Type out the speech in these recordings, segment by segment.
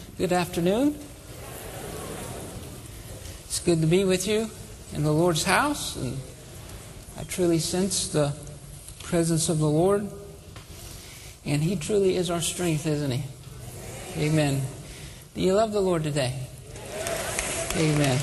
Good afternoon. It's good to be with you in the Lord's house, and I truly sense the presence of the Lord, and He truly is our strength, isn't He? Amen. Do you love the Lord today? Amen.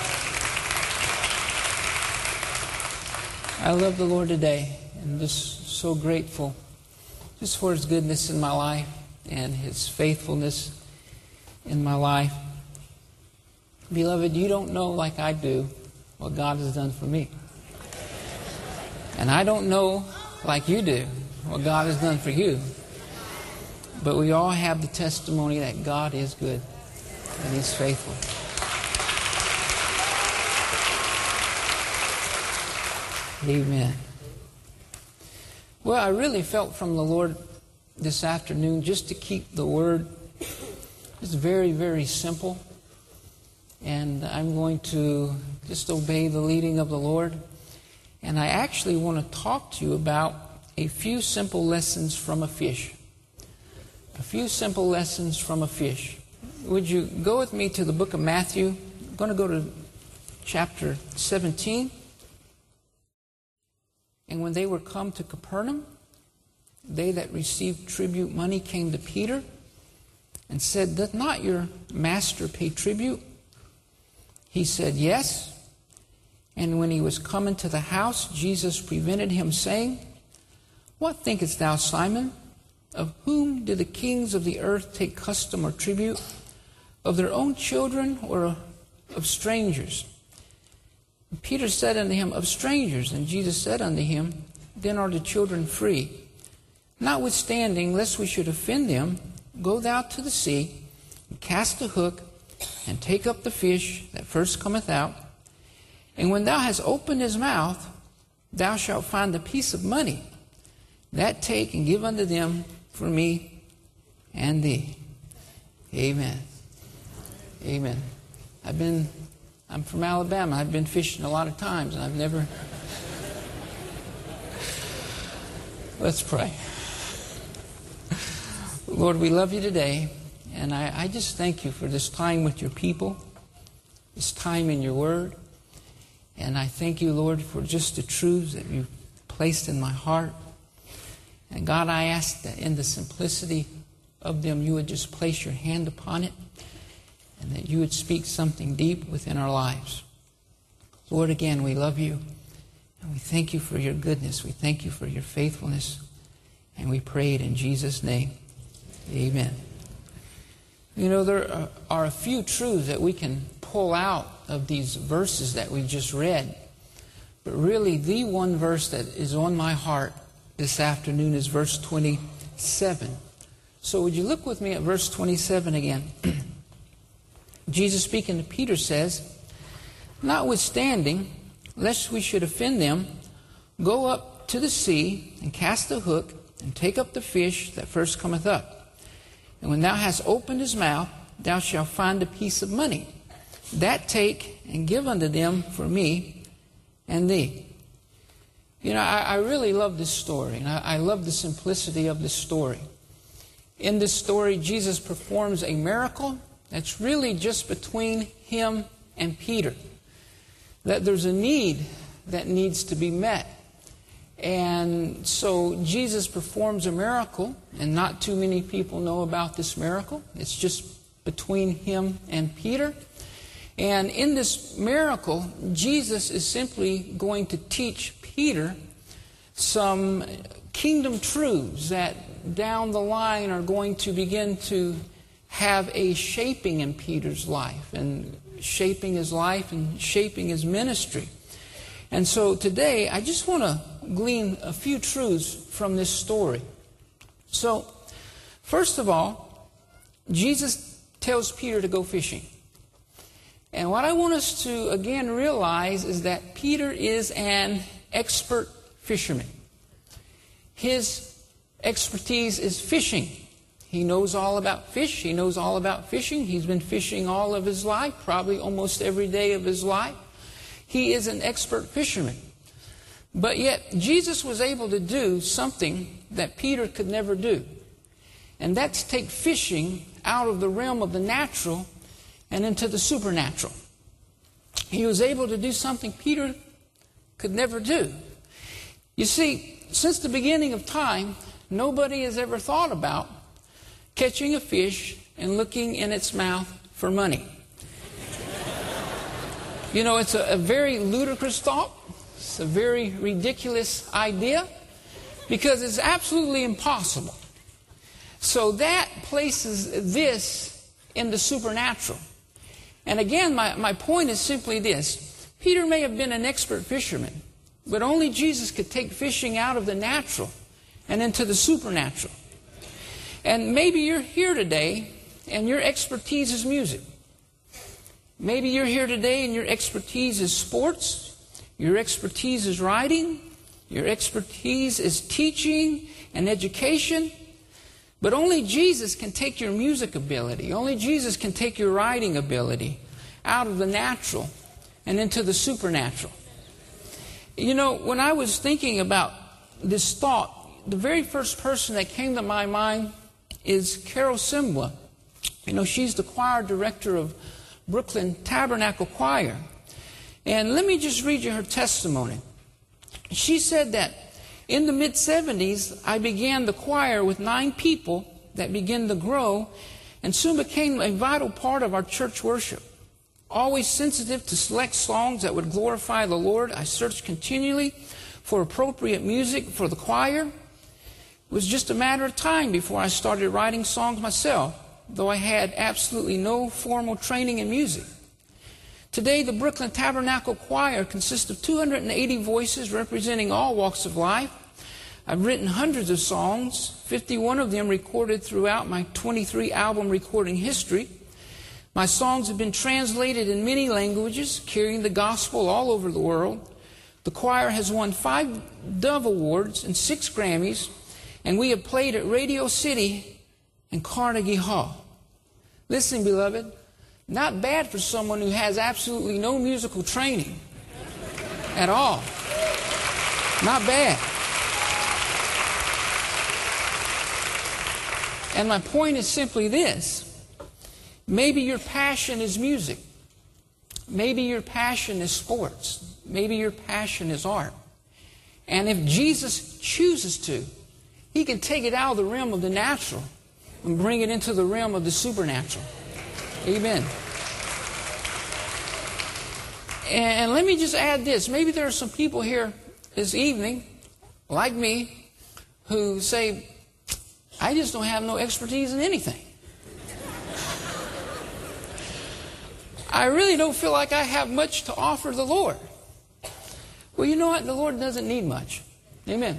I love the Lord today, and just so grateful just for His goodness in my life and His faithfulness in my life. Beloved, you don't know like I do what God has done for me. And I don't know like you do what God has done for you. But we all have the testimony that God is good and He's faithful. Amen. Well, I really felt from the Lord this afternoon just to keep the Word just very, very simple. And I'm going to just obey the leading of the Lord. And I actually want to talk to you about a few simple lessons from a fish. A few simple lessons from a fish. Would you go with me to the book of Matthew? I'm going to go to chapter 17. And when they were come to Capernaum, they that received tribute money came to Peter and said, "Doth not your master pay tribute?" He said, "Yes." And when he was come into the house, Jesus prevented him, saying, "What thinkest thou, Simon? Of whom do the kings of the earth take custom or tribute? Of their own children or of strangers?" And Peter said unto him, "Of strangers." And Jesus said unto him, "Then are the children free. Notwithstanding, lest we should offend them, go thou to the sea, and cast a hook, and take up the fish that first cometh out. And when thou hast opened his mouth, thou shalt find a piece of money. That take and give unto them for me and thee." Amen. Amen. I'm from Alabama. I've been fishing a lot of times, and I've never... Let's pray. Lord, we love you today, and I just thank you for this time with your people, this time in your word. And I thank you, Lord, for just the truths that you've placed in my heart. And God, I ask that in the simplicity of them, you would just place your hand upon it, and that you would speak something deep within our lives. Lord, again, we love you, and we thank you for your goodness. We thank you for your faithfulness, and we pray it in Jesus' name. Amen. You know, there are a few truths that we can pull out of these verses that we just read. But really, the one verse that is on my heart this afternoon is verse 27. So would you look with me at verse 27 again? Jesus speaking to Peter says, "Notwithstanding, lest we should offend them, go up to the sea, and cast a hook, and take up the fish that first cometh up. And when thou hast opened his mouth, thou shalt find a piece of money. That take and give unto them for me and thee." You know, I really love this story, and I love the simplicity of this story. In this story, Jesus performs a miracle that's really just between him and Peter. That there's a need that needs to be met. And so Jesus performs a miracle, and not too many people know about this miracle. It's just between him and Peter. And in this miracle, Jesus is simply going to teach Peter some kingdom truths that down the line are going to begin to have a shaping in Peter's life, and shaping his life and shaping his ministry. And so today, I just want to glean a few truths from this story. So, first of all, Jesus tells Peter to go fishing. And what I want us to again realize is that Peter is an expert fisherman. His expertise is fishing. He knows all about fish. He knows all about fishing. He's been fishing all of his life, probably almost every day of his life. He is an expert fisherman. But yet, Jesus was able to do something that Peter could never do. And that's take fishing out of the realm of the natural and into the supernatural. He was able to do something Peter could never do. You see, since the beginning of time, nobody has ever thought about catching a fish and looking in its mouth for money. You know, it's a very ludicrous thought. It's a very ridiculous idea because it's absolutely impossible. So that places this in the supernatural. And again, my point is simply this. Peter may have been an expert fisherman, but only Jesus could take fishing out of the natural and into the supernatural. And maybe you're here today and your expertise is music. Maybe you're here today and your expertise is sports. Your expertise is writing. Your expertise is teaching and education. But only Jesus can take your music ability. Only Jesus can take your writing ability out of the natural and into the supernatural. You know, when I was thinking about this thought, the very first person that came to my mind is Carol Simba. You know, she's the choir director of Brooklyn Tabernacle Choir. And let me just read you her testimony. She said that in the mid-70s, I began the choir with 9 people that began to grow and soon became a vital part of our church worship. Always sensitive to select songs that would glorify the Lord, I searched continually for appropriate music for the choir. It was just a matter of time before I started writing songs myself, though I had absolutely no formal training in music. Today, the Brooklyn Tabernacle Choir consists of 280 voices representing all walks of life. I've written hundreds of songs, 51 of them recorded throughout my 23-album recording history. My songs have been translated in many languages, carrying the gospel all over the world. The choir has won 5 Dove Awards and 6 Grammys, and we have played at Radio City and Carnegie Hall. Listen, beloved, not bad for someone who has absolutely no musical training at all. Not bad. And my point is simply this. Maybe your passion is music. Maybe your passion is sports. Maybe your passion is art. And if Jesus chooses to, He can take it out of the realm of the natural and bring it into the realm of the supernatural. Amen. And let me just add this. Maybe there are some people here this evening, like me, who say, I just don't have no expertise in anything. I really don't feel like I have much to offer the Lord. Well, you know what? The Lord doesn't need much. Amen.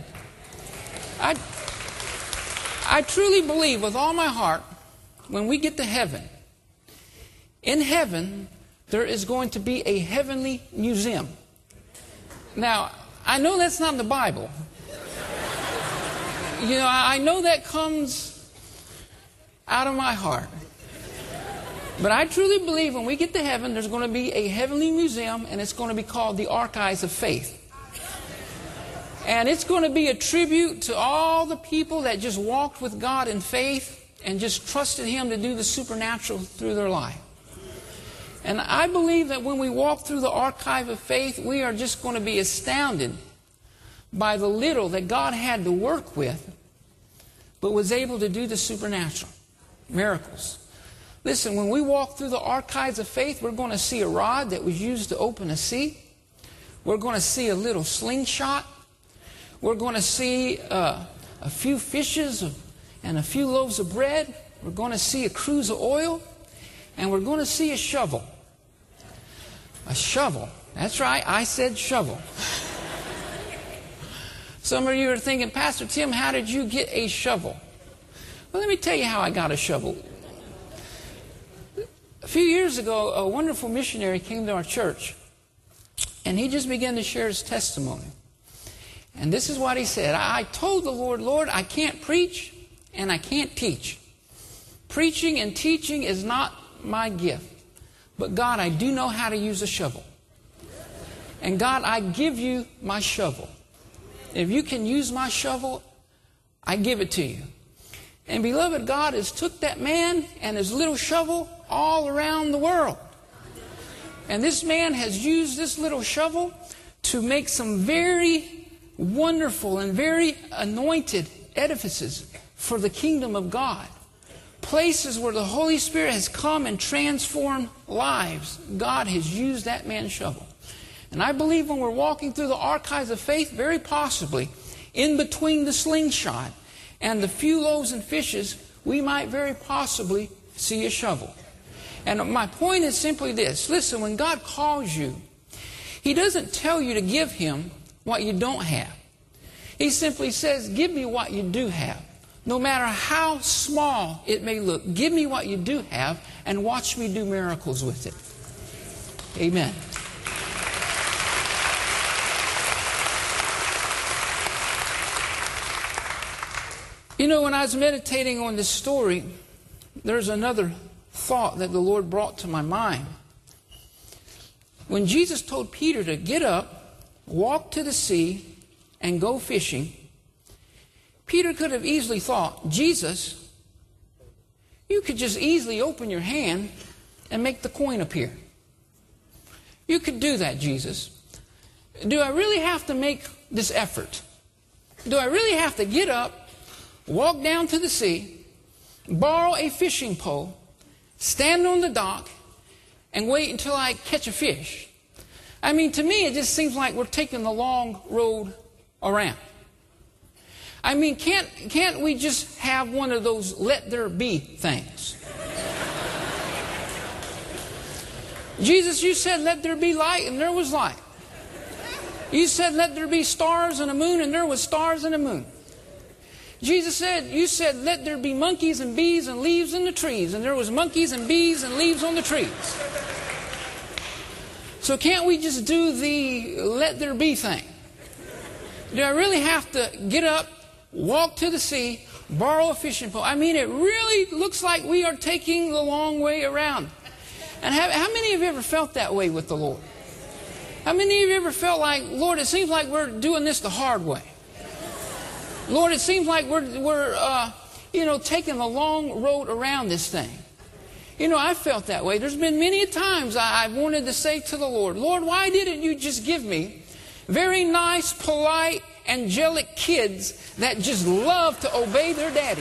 I truly believe with all my heart, when we get to heaven, in heaven, there is going to be a heavenly museum. Now, I know that's not in the Bible. You know, I know that comes out of my heart. But I truly believe when we get to heaven, there's going to be a heavenly museum, and it's going to be called the Archives of Faith. And it's going to be a tribute to all the people that just walked with God in faith and just trusted Him to do the supernatural through their life. And I believe that when we walk through the Archive of Faith, we are just going to be astounded by the little that God had to work with, but was able to do the supernatural miracles. Listen, when we walk through the Archives of Faith, we're going to see a rod that was used to open a sea. We're going to see a little slingshot. We're going to see a few fishes and a few loaves of bread. We're going to see a cruse of oil. And we're going to see a shovel. A shovel. That's right, I said shovel. Some of you are thinking, Pastor Tim, how did you get a shovel? Well, let me tell you how I got a shovel. A few years ago, a wonderful missionary came to our church, and he just began to share his testimony. And this is what he said. I told the Lord, Lord, I can't preach and I can't teach. Preaching and teaching is not my gift. But God, I do know how to use a shovel. And God, I give you my shovel. If you can use my shovel, I give it to you. And beloved, God has took that man and his little shovel all around the world. And this man has used this little shovel to make some very wonderful and very anointed edifices for the kingdom of God. Places where the Holy Spirit has come and transformed lives. God has used that man's shovel. And I believe when we're walking through the archives of faith, very possibly, in between the slingshot and the few loaves and fishes, we might very possibly see a shovel. And my point is simply this. Listen, when God calls you, He doesn't tell you to give Him what you don't have. He simply says, give me what you do have. No matter how small it may look, give me what you do have and watch me do miracles with it. Amen. You know, when I was meditating on this story, there's another thought that the Lord brought to my mind. When Jesus told Peter to get up, walk to the sea, and go fishing, Peter could have easily thought, Jesus, you could just easily open your hand and make the coin appear. You could do that, Jesus. Do I really have to make this effort? Do I really have to get up, walk down to the sea, borrow a fishing pole, stand on the dock, and wait until I catch a fish? I mean, to me, it just seems like we're taking the long road around. I mean, can't we just have one of those let there be things? Jesus, you said let there be light, and there was light. You said let there be stars and a moon, and there was stars and a moon. Jesus said, you said let there be monkeys and bees and leaves in the trees, and there was monkeys and bees and leaves on the trees. So can't we just do the let there be thing? Do I really have to get up, walk to the sea, borrow a fishing pole? I mean, it really looks like we are taking the long way around. And how many of you ever felt that way with the Lord? How many of you ever felt like, Lord, it seems like we're doing this the hard way? Lord, it seems like we're taking the long road around this thing. You know, I felt that way. There's been many times I've wanted to say to the Lord, Lord, why didn't you just give me very nice, polite, angelic kids that just love to obey their daddy?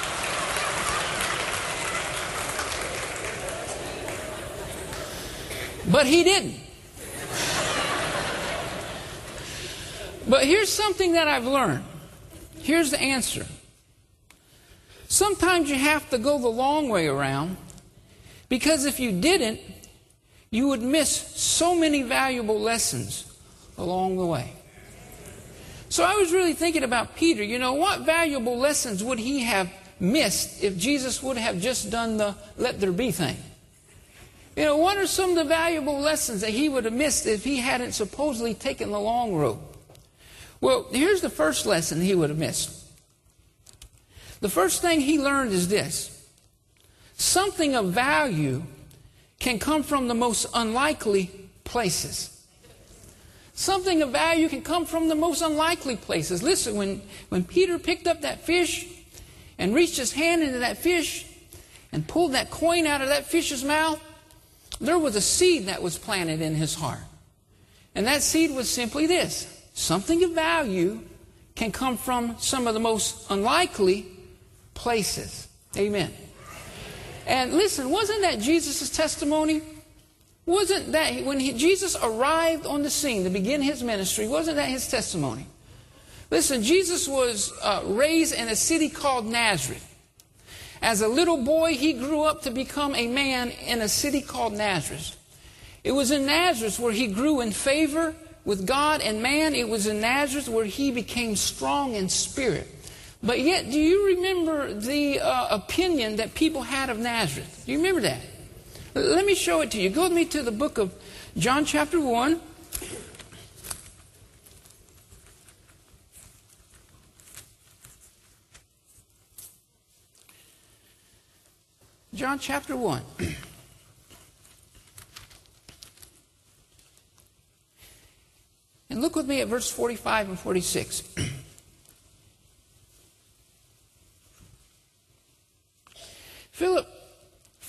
But He didn't. But here's something that I've learned. Here's the answer. Sometimes you have to go the long way around, because if you didn't, you would miss so many valuable lessons along the way. So I was really thinking about Peter. You know, what valuable lessons would he have missed if Jesus would have just done the let there be thing? You know, what are some of the valuable lessons that he would have missed if he hadn't supposedly taken the long road? Well, here's the first lesson he would have missed. The first thing he learned is this. Something of value can come from the most unlikely places. Something of value can come from the most unlikely places. Listen, when Peter picked up that fish and reached his hand into that fish and pulled that coin out of that fish's mouth, there was a seed that was planted in his heart. And that seed was simply this. Something of value can come from some of the most unlikely places. Amen. And listen, wasn't that Jesus' testimony? Wasn't that when Jesus arrived on the scene to begin His ministry, wasn't that His testimony? Listen, Jesus was raised in a city called Nazareth. As a little boy, He grew up to become a man in a city called Nazareth. It was in Nazareth where He grew in favor with God and man. It was in Nazareth where He became strong in spirit. But yet, do you remember the opinion that people had of Nazareth? Do you remember that? Let me show it to you. Go with me to the book of John chapter 1. John chapter 1. And look with me at verse 45 and 46.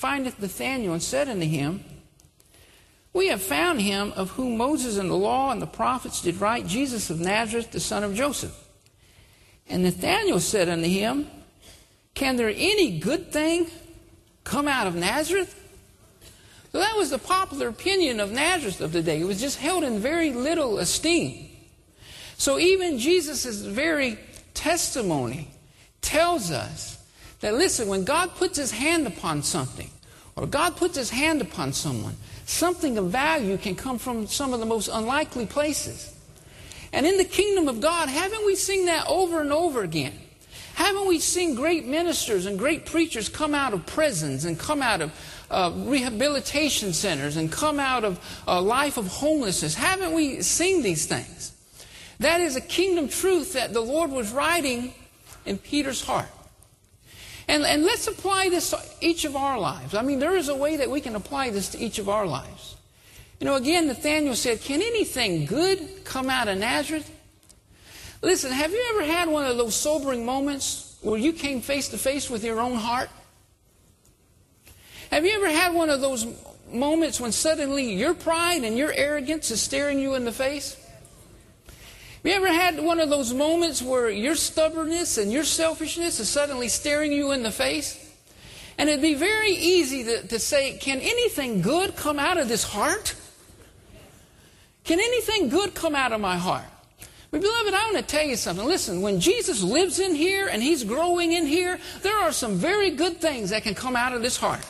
findeth Nathanael, and said unto him, We have found him of whom Moses and the law and the prophets did write, Jesus of Nazareth, the son of Joseph. And Nathanael said unto him, Can there any good thing come out of Nazareth? So that was the popular opinion of Nazareth of the day. It was just held in very little esteem. So even Jesus' very testimony tells us that, listen, when God puts his hand upon something, or God puts his hand upon someone, something of value can come from some of the most unlikely places. And in the kingdom of God, haven't we seen that over and over again? Haven't we seen great ministers and great preachers come out of prisons and come out of rehabilitation centers and come out of a life of homelessness? Haven't we seen these things? That is a kingdom truth that the Lord was writing in Peter's heart. And let's apply this to each of our lives. I mean, there is a way that we can apply this to each of our lives. You know, again, Nathanael said, Can anything good come out of Nazareth? Listen, have you ever had one of those sobering moments where you came face to face with your own heart? Have you ever had one of those moments when suddenly your pride and your arrogance is staring you in the face? Have you ever had one of those moments where your stubbornness and your selfishness is suddenly staring you in the face? And it'd be very easy to say, Can anything good come out of this heart? Can anything good come out of my heart? But beloved, I want to tell you something. Listen, when Jesus lives in here and he's growing in here, there are some very good things that can come out of this heart.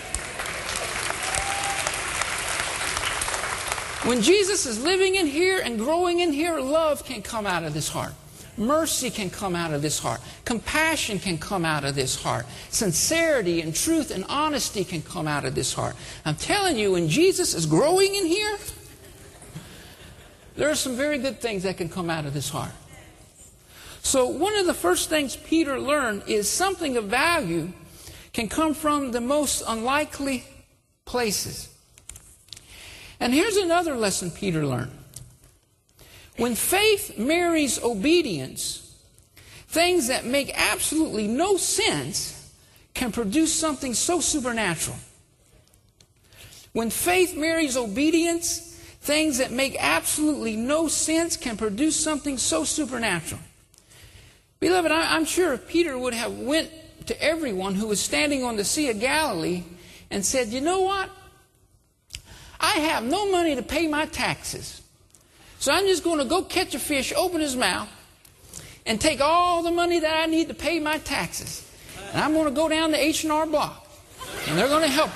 When Jesus is living in here and growing in here, love can come out of this heart. Mercy can come out of this heart. Compassion can come out of this heart. Sincerity and truth and honesty can come out of this heart. I'm telling you, when Jesus is growing in here, there are some very good things that can come out of this heart. So one of the first things Peter learned is something of value can come from the most unlikely places. And here's another lesson Peter learned. When faith marries obedience, things that make absolutely no sense can produce something so supernatural. When faith marries obedience, things that make absolutely no sense can produce something so supernatural. Beloved, I'm sure Peter would have went to everyone who was standing on the Sea of Galilee and said, You know what? I have no money to pay my taxes. So I'm just going to go catch a fish, open his mouth, and take all the money that I need to pay my taxes. And I'm going to go down to H&R Block. And they're going to help me.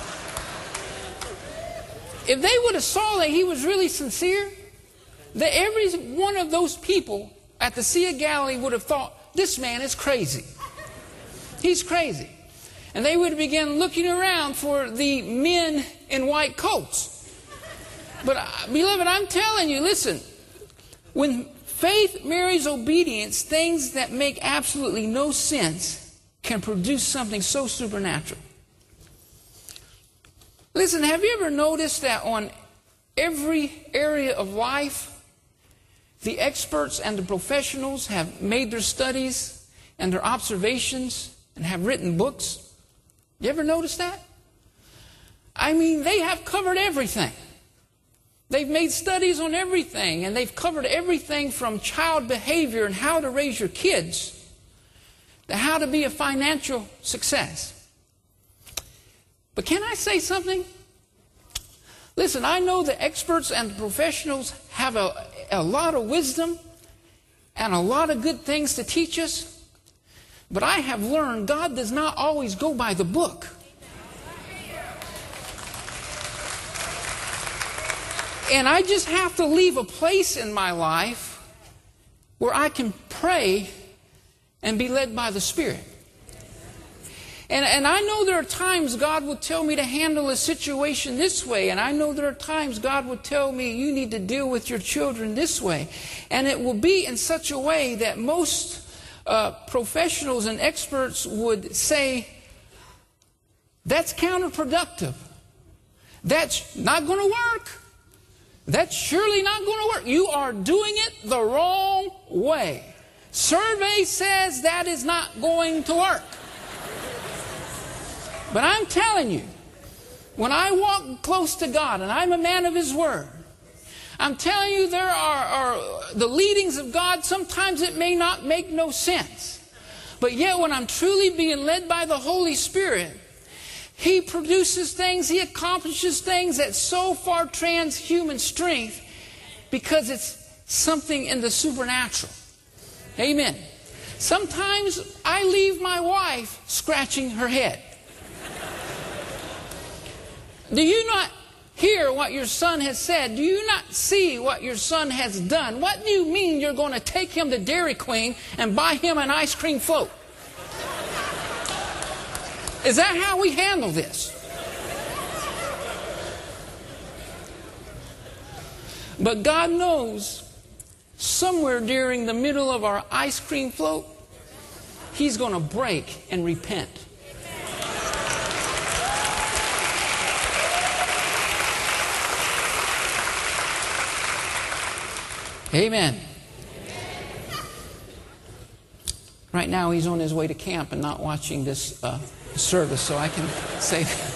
If they would have saw that he was really sincere, that every one of those people at the Sea of Galilee would have thought, This man is crazy. He's crazy. And they would have begun looking around for the men in white coats. But beloved, I'm telling you, listen, when faith marries obedience, things that make absolutely no sense can produce something so supernatural. Listen, have you ever noticed that on every area of life, the experts and the professionals have made their studies and their observations and have written books? You ever notice that? I mean, they have covered everything. They've made studies on everything, and they've covered everything from child behavior and how to raise your kids to how to be a financial success. But can I say something? Listen, I know the experts and the professionals have a lot of wisdom and a lot of good things to teach us, but I have learned God does not always go by the book. And I just have to leave a place in my life where I can pray and be led by the Spirit. And I know there are times God will tell me to handle a situation this way. And I know there are times God will tell me you need to deal with your children this way. And it will be in such a way that most professionals and experts would say, that's counterproductive. That's not going to work. That's surely not going to work. You are doing it the wrong way. Survey says that is not going to work. But I'm telling you, When I walk close to God and I'm a man of His Word, I'm telling you, there are the leadings of God. Sometimes it may not make no sense. But yet when I'm truly being led by the Holy Spirit, He produces things, He accomplishes things that so far trans human strength because it's something in the supernatural. Amen. Sometimes I leave my wife scratching her head. Do you not hear what your son has said? Do you not see what your son has done? What do you mean you're going to take him to Dairy Queen and buy him an ice cream float? Is that how we handle this? But God knows somewhere during the middle of our ice cream float, He's going to break and repent. Amen. Right now he's on his way to camp and not watching this service, so I can say that.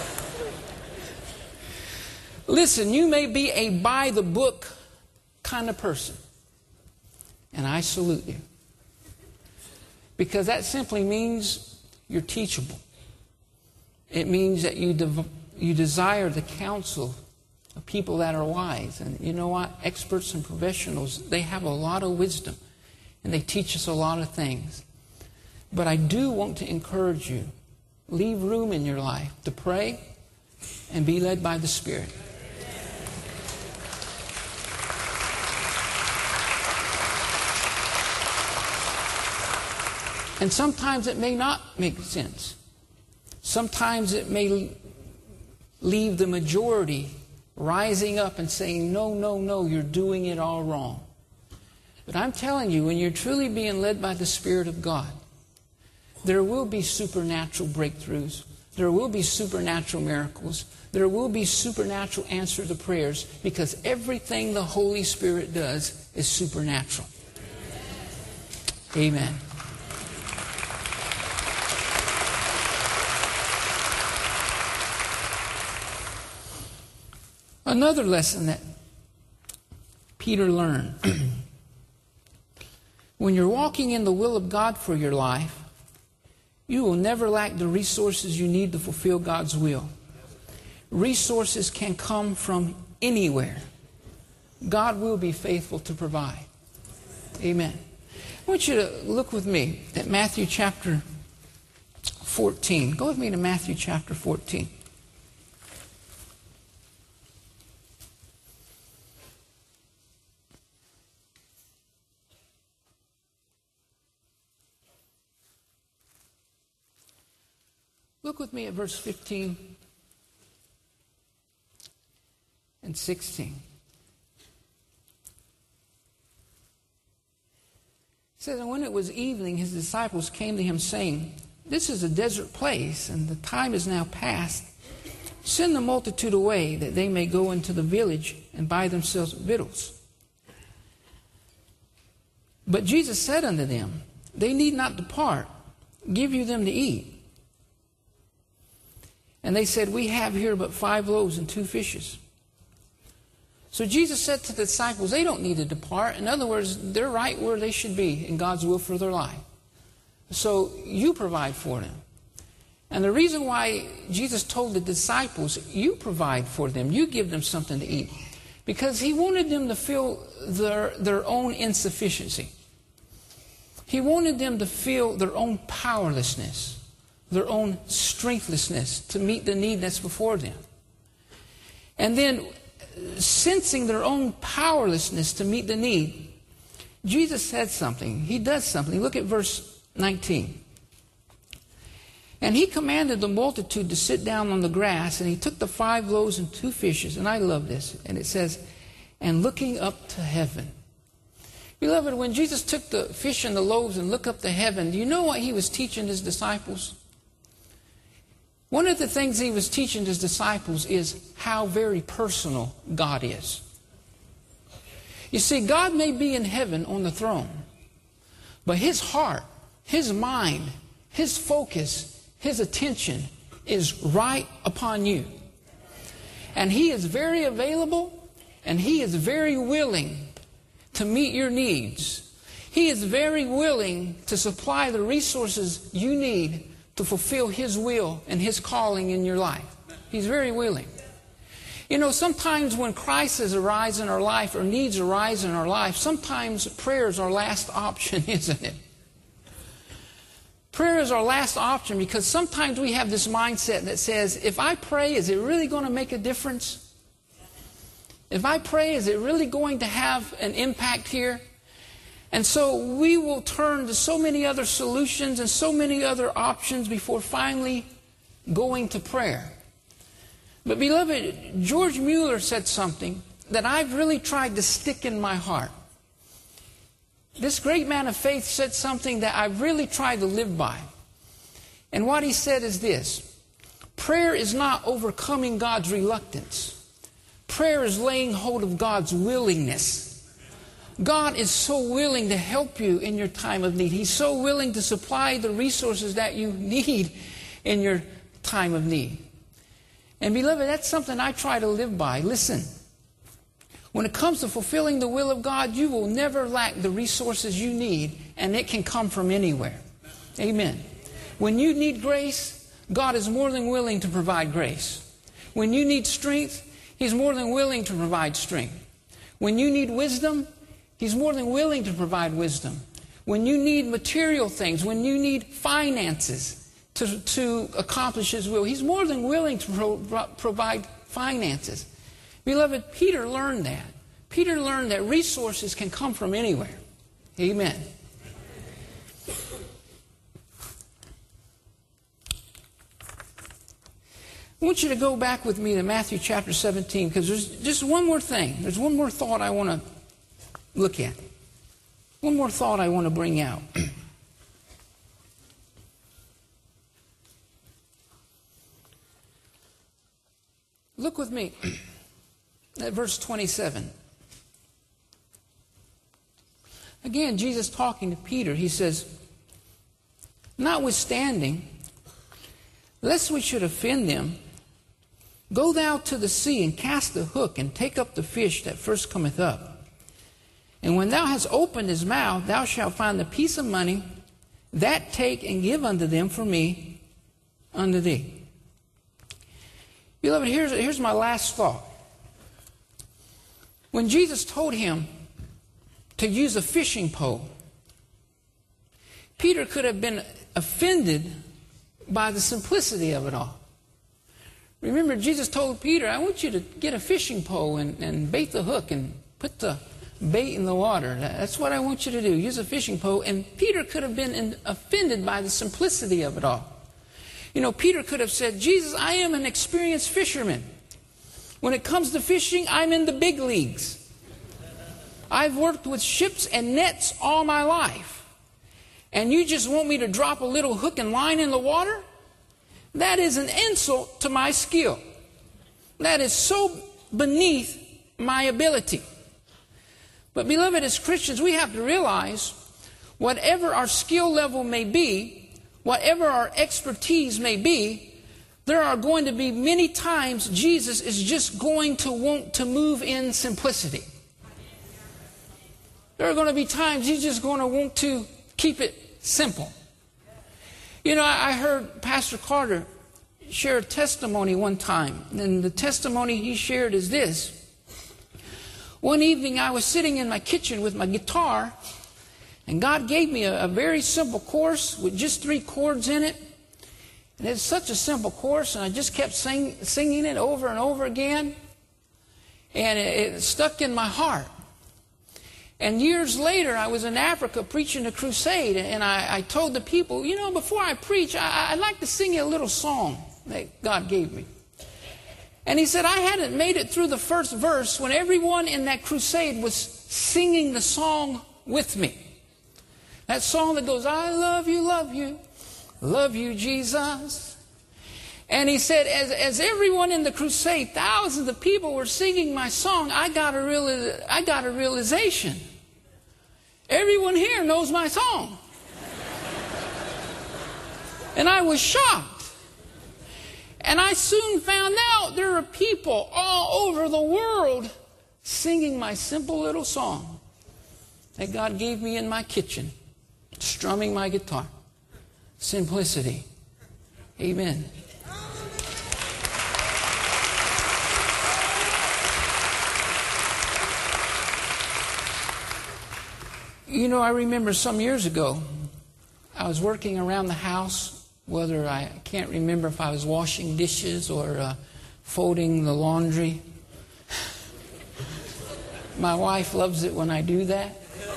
Listen, you may be a by-the-book kind of person, and I salute you. Because that simply means you're teachable. It means that you desire the counsel of people that are wise. And you know what? Experts and professionals, they have a lot of wisdom. And they teach us a lot of things. But I do want to encourage you, leave room in your life to pray and be led by the Spirit. And sometimes it may not make sense. Sometimes it may leave the majority rising up and saying, no, no, no, you're doing it all wrong. But I'm telling you, when you're truly being led by the Spirit of God, there will be supernatural breakthroughs. There will be supernatural miracles. There will be supernatural answers to prayers, because everything the Holy Spirit does is supernatural. Amen. Another lesson that Peter learned. When you're walking in the will of God for your life, you will never lack the resources you need to fulfill God's will. Resources can come from anywhere. God will be faithful to provide. Amen. I want you to look with me at Matthew chapter 14. Go with me to Matthew chapter 14. Look with me at verse 15 and 16. It says, and when it was evening, his disciples came to him, saying, this is a desert place, and the time is now past. Send the multitude away, that they may go into the village and buy themselves victuals. But Jesus said unto them, they need not depart. Give you them to eat. And they said, we have here but 5 loaves and 2 fishes. So Jesus said to the disciples, they don't need to depart. In other words, they're right where they should be in God's will for their life. So you provide for them. And the reason why Jesus told the disciples, you provide for them, you give them something to eat, because He wanted them to feel their own insufficiency. He wanted them to feel their own powerlessness, their own strengthlessness to meet the need that's before them. And then, sensing their own powerlessness to meet the need, Jesus said something. He does something. Look at verse 19. And He commanded the multitude to sit down on the grass, and He took the 5 loaves and 2 fishes, and I love this, and it says, and looking up to heaven. Beloved, when Jesus took the fish and the loaves and looked up to heaven, do you know what He was teaching His disciples? One of the things He was teaching His disciples is how very personal God is. You see, God may be in heaven on the throne, but His heart, His mind, His focus, His attention is right upon you. And He is very available, and He is very willing to meet your needs. He is very willing to supply the resources you need to fulfill His will and His calling in your life. He's very willing. You know, sometimes when crises arise in our life or needs arise in our life, sometimes prayer is our last option, isn't it? Prayer is our last option because sometimes we have this mindset that says, if I pray, is it really going to make a difference? If I pray, is it really going to have an impact here? And so we will turn to so many other solutions and so many other options before finally going to prayer. But beloved, George Mueller said something that I've really tried to stick in my heart. This great man of faith said something that I've really tried to live by. And what he said is this: prayer is not overcoming God's reluctance. Prayer is laying hold of God's willingness. God is so willing to help you in your time of need. He's so willing to supply the resources that you need in your time of need. And beloved, that's something I try to live by. Listen, when it comes to fulfilling the will of God, you will never lack the resources you need, and it can come from anywhere. Amen. When you need grace, God is more than willing to provide grace. When you need strength, He's more than willing to provide strength. When you need wisdom, He's more than willing to provide wisdom. When you need material things, when you need finances to accomplish His will, He's more than willing to provide finances. Beloved, Peter learned that. Peter learned that resources can come from anywhere. Amen. I want you to go back with me to Matthew chapter 17, because there's just one more thing. There's one more thought I want to look at. One more thought I want to bring out. Look with me at verse 27. Again, Jesus talking to Peter, He says, notwithstanding, lest we should offend them, go thou to the sea and cast the hook and take up the fish that first cometh up. And when thou hast opened his mouth, thou shalt find the piece of money. That take and give unto them for me unto thee. Beloved, here's my last thought. When Jesus told him to use a fishing pole, Peter could have been offended by the simplicity of it all. Remember, Jesus told Peter, I want you to get a fishing pole and bait the hook and put the bait in the water. That's what I want you to do. Use a fishing pole. And Peter could have been offended by the simplicity of it all. You know, Peter could have said, Jesus, I am an experienced fisherman. When it comes to fishing, I'm in the big leagues. I've worked with ships and nets all my life. And you just want me to drop a little hook and line in the water? That is an insult to my skill. That is so beneath my ability. But beloved, as Christians, we have to realize whatever our skill level may be, whatever our expertise may be, there are going to be many times Jesus is just going to want to move in simplicity. There are going to be times He's just going to want to keep it simple. You know, I heard Pastor Carter share a testimony one time, and the testimony he shared is this. One evening I was sitting in my kitchen with my guitar, and God gave me a very simple chorus with just 3 chords in it. And it's such a simple chorus, and I just kept singing it over and over again. And it stuck in my heart. And years later, I was in Africa preaching a crusade, and I told the people, you know, before I preach, I'd like to sing you a little song that God gave me. And he said, I hadn't made it through the first verse when everyone in that crusade was singing the song with me. That song that goes, I love you, Jesus. And he said, as everyone in the crusade, thousands of people were singing my song, I got a realization. Everyone here knows my song. And I was shocked. And I soon found out there are are people all over the world singing my simple little song that God gave me in my kitchen, strumming my guitar. Simplicity. Amen. You know, I remember some years ago, I was working around the house, whether I can't remember if I was washing dishes or folding the laundry. My wife loves it when I do that.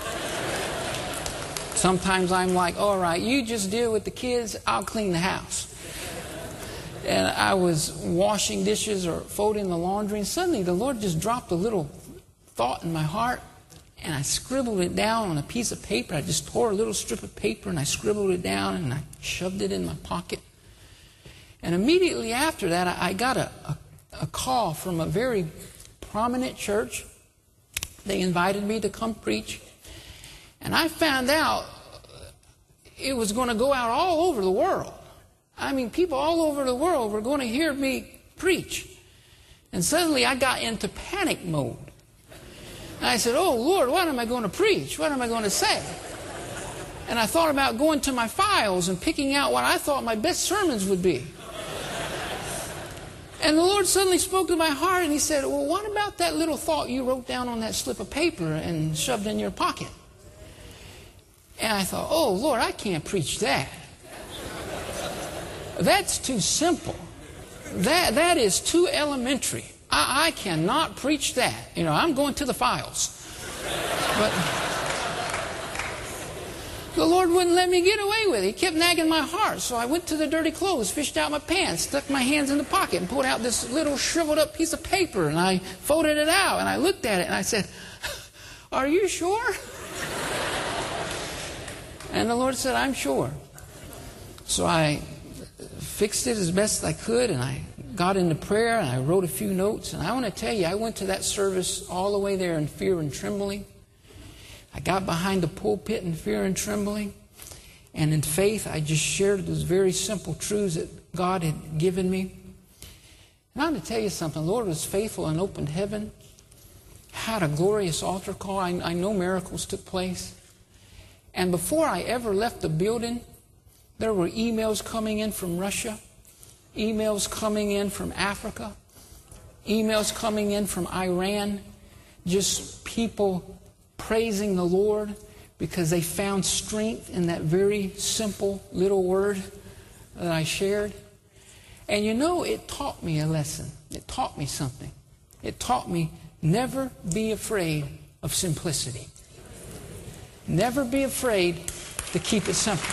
Sometimes I'm like, all right, you just deal with the kids, I'll clean the house. And I was washing dishes or folding the laundry, and suddenly the Lord just dropped a little thought in my heart, and I scribbled it down on a piece of paper. I just tore a little strip of paper, and I scribbled it down, and I shoved it in my pocket. And immediately after that, I got a call from a very prominent church. They invited me to come preach. And I found out it was going to go out all over the world. I mean, people all over the world were going to hear me preach. And suddenly I got into panic mode. And I said, oh, Lord, what am I going to preach? What am I going to say? And I thought about going to my files and picking out what I thought my best sermons would be. And the Lord suddenly spoke to my heart, and He said, well, what about that little thought you wrote down on that slip of paper and shoved in your pocket? And I thought, oh, Lord, I can't preach that. That's too simple. That is too elementary. I cannot preach that. You know, I'm going to the files. But the Lord wouldn't let me get away with it. He kept nagging my heart. So I went to the dirty clothes, fished out my pants, stuck my hands in the pocket, and pulled out this little shriveled up piece of paper. And I folded it out, and I looked at it, and I said, are you sure? And the Lord said, I'm sure. So I fixed it as best I could, and I got into prayer, and I wrote a few notes. And I want to tell you, I went to that service all the way there in fear and trembling. I got behind the pulpit in fear and trembling. And in faith, I just shared those very simple truths that God had given me. And I want to tell you something. The Lord was faithful and opened heaven. Had a glorious altar call. I know miracles took place. And before I ever left the building, there were emails coming in from Russia, emails coming in from Africa, emails coming in from Iran, just people praising the Lord because they found strength in that very simple little word that I shared. And you know, it taught me a lesson. It taught me something. It taught me never be afraid of simplicity. Never be afraid to keep it simple.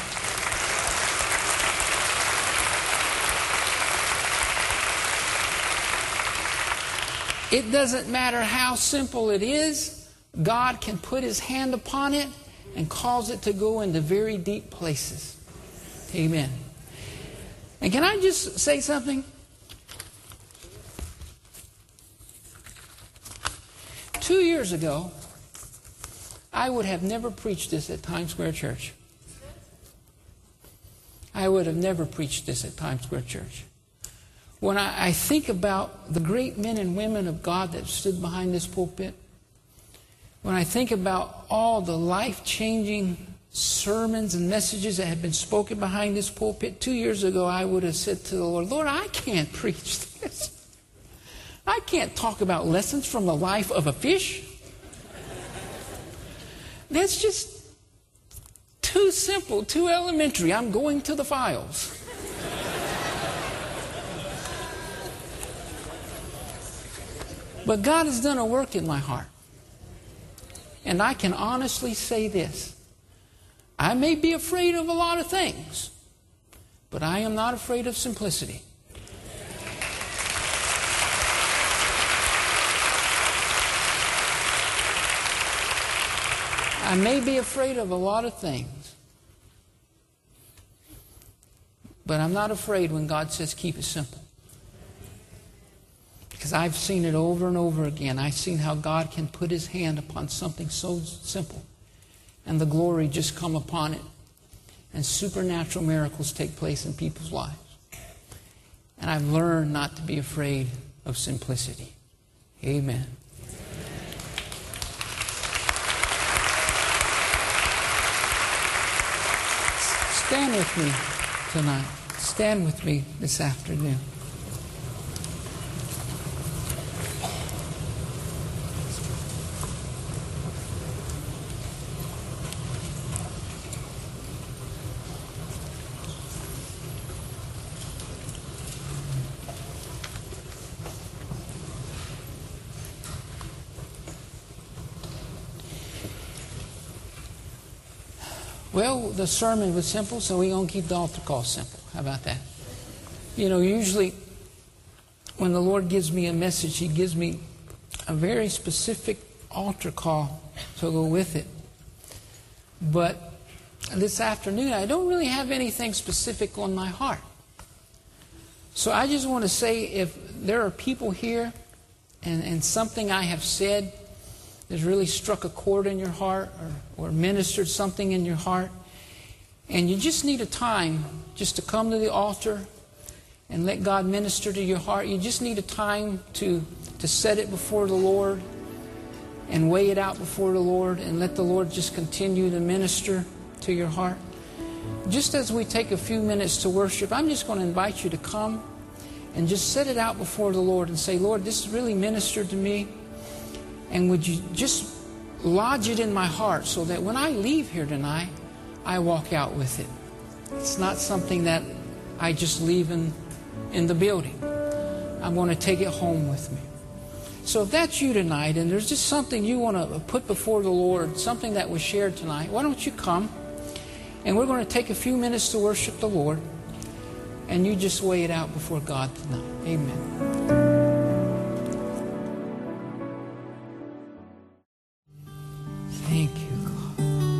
It doesn't matter how simple it is, God can put His hand upon it and cause it to go into very deep places. Amen. And can I just say something? 2 years ago, I would have never preached this at Times Square Church. I would have never preached this at Times Square Church. When I think about the great men and women of God that stood behind this pulpit, when I think about all the life-changing sermons and messages that have been spoken behind this pulpit, 2 years ago I would have said to the Lord, Lord, I can't preach this. I can't talk about lessons from the life of a fish. That's just too simple, too elementary. I'm going to the files. But God has done a work in my heart. And I can honestly say this. I may be afraid of a lot of things, but I am not afraid of simplicity. I may be afraid of a lot of things, but I'm not afraid when God says keep it simple. Because I've seen it over and over again. I've seen how God can put His hand upon something so simple and the glory just come upon it. And supernatural miracles take place in people's lives. And I've learned not to be afraid of simplicity. Amen. Stand with me tonight. Stand with me this afternoon. Well, the sermon was simple, so we're going to keep the altar call simple. How about that? You know, usually when the Lord gives me a message, He gives me a very specific altar call to go with it. But this afternoon, I don't really have anything specific on my heart. So I just want to say, if there are people here and something I have said has really struck a chord in your heart or ministered something in your heart, and you just need a time just to come to the altar and let God minister to your heart. You just need a time to set it before the Lord and weigh it out before the Lord and let the Lord just continue to minister to your heart. Just as we take a few minutes to worship, I'm just going to invite you to come and just set it out before the Lord and say, Lord, this has really ministered to me. And would you just lodge it in my heart so that when I leave here tonight, I walk out with it. It's not something that I just leave in the building. I'm going to take it home with me. So if that's you tonight and there's just something you want to put before the Lord, something that was shared tonight, why don't you come? And we're going to take a few minutes to worship the Lord. And you just weigh it out before God tonight. Amen. Thank you, God.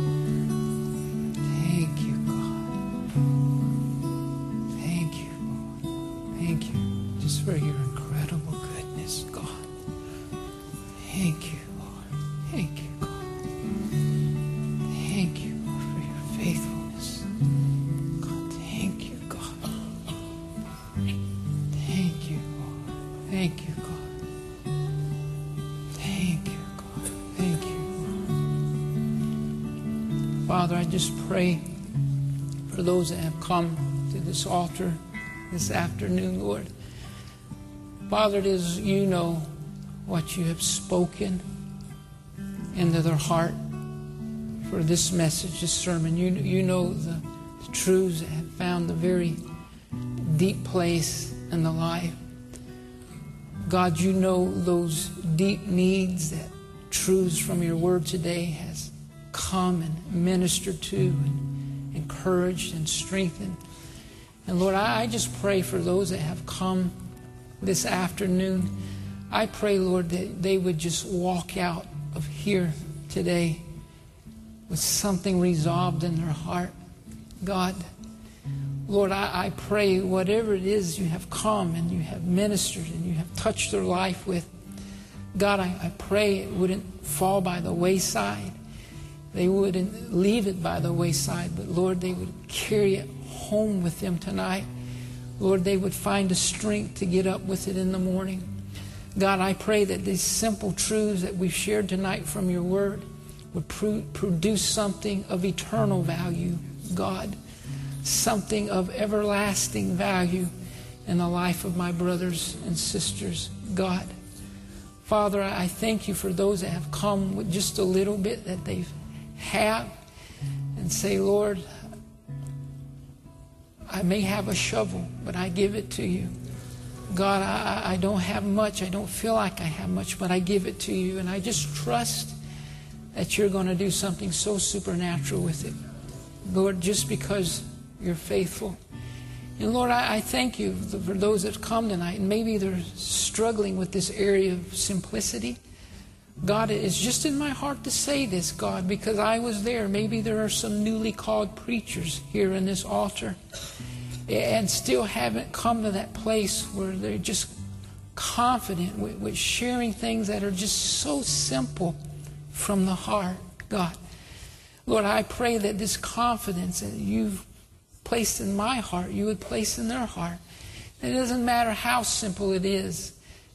Thank you, God. Thank you, Lord. Thank you just for your incredible goodness, God. Thank you, Lord. Thank you, God. Thank you, Lord, for your faithfulness. God, thank you, God. Thank you, Lord. Thank you, God. Thank you, God. Thank you. Father, I just pray for those that have come to this altar this afternoon, Lord. Father, it is you know what you have spoken into their heart for this message, this sermon. You know the truths that have found the very deep place in the life. God, you know those deep needs that truths from your word today has come and ministered to and encouraged and strengthened. And Lord, I just pray for those that have come this afternoon. I pray, Lord, that they would just walk out of here today with something resolved in their heart. God, Lord, I pray whatever it is you have come and you have ministered and you have touched their life with, God, I pray it wouldn't fall by the wayside. They wouldn't leave it by the wayside, but Lord, they would carry it home with them tonight. Lord, they would find the strength to get up with it in the morning. God, I pray that these simple truths that we've shared tonight from your word would produce something of eternal value, God, something of everlasting value in the life of my brothers and sisters, God. Father, I thank you for those that have come with just a little bit that they've have and say, Lord, I may have a shovel, but I give it to you. God, I don't have much. I don't feel like I have much, but I give it to you. And I just trust that you're going to do something so supernatural with it. Lord, just because you're faithful. And Lord, I thank you for those that come tonight, and maybe they're struggling with this area of simplicity. God, it's just in my heart to say this, God, because I was there. Maybe there are some newly called preachers here in this altar and still haven't come to that place where they're just confident with sharing things that are just so simple from the heart, God. Lord, I pray that this confidence that you've placed in my heart, you would place in their heart. It doesn't matter how simple it is.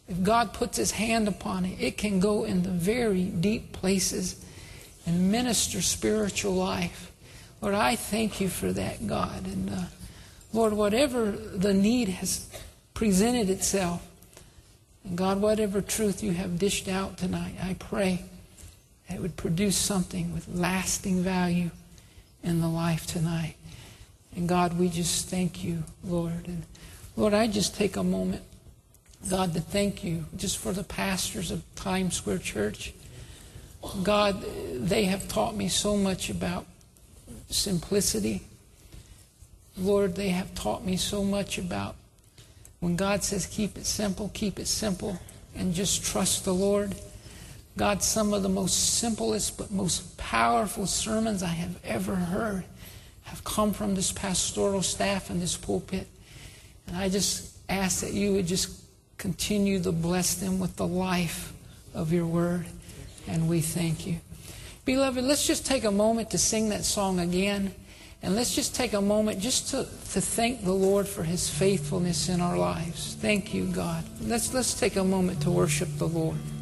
if God puts His hand upon it, it can go into very deep places and minister spiritual life. Lord, I thank You for that, God. And Lord, whatever the need has presented itself, and God, whatever truth You have dished out tonight, I pray that it would produce something with lasting value in the life tonight. And God, we just thank You, Lord. And Lord, I just take a moment, God, to thank You just for the pastors of Times Square Church. God, they have taught me so much about simplicity. Lord, they have taught me so much about when God says keep it simple, and just trust the Lord. God, some of the most simplest but most powerful sermons I have ever heard have come from this pastoral staff and this pulpit. And I just ask that You would just continue to bless them with the life of Your word. And we thank You. Beloved, let's just take a moment to sing that song again. And let's just take a moment just to thank the Lord for His faithfulness in our lives. Thank You, God. Let's take a moment to worship the Lord.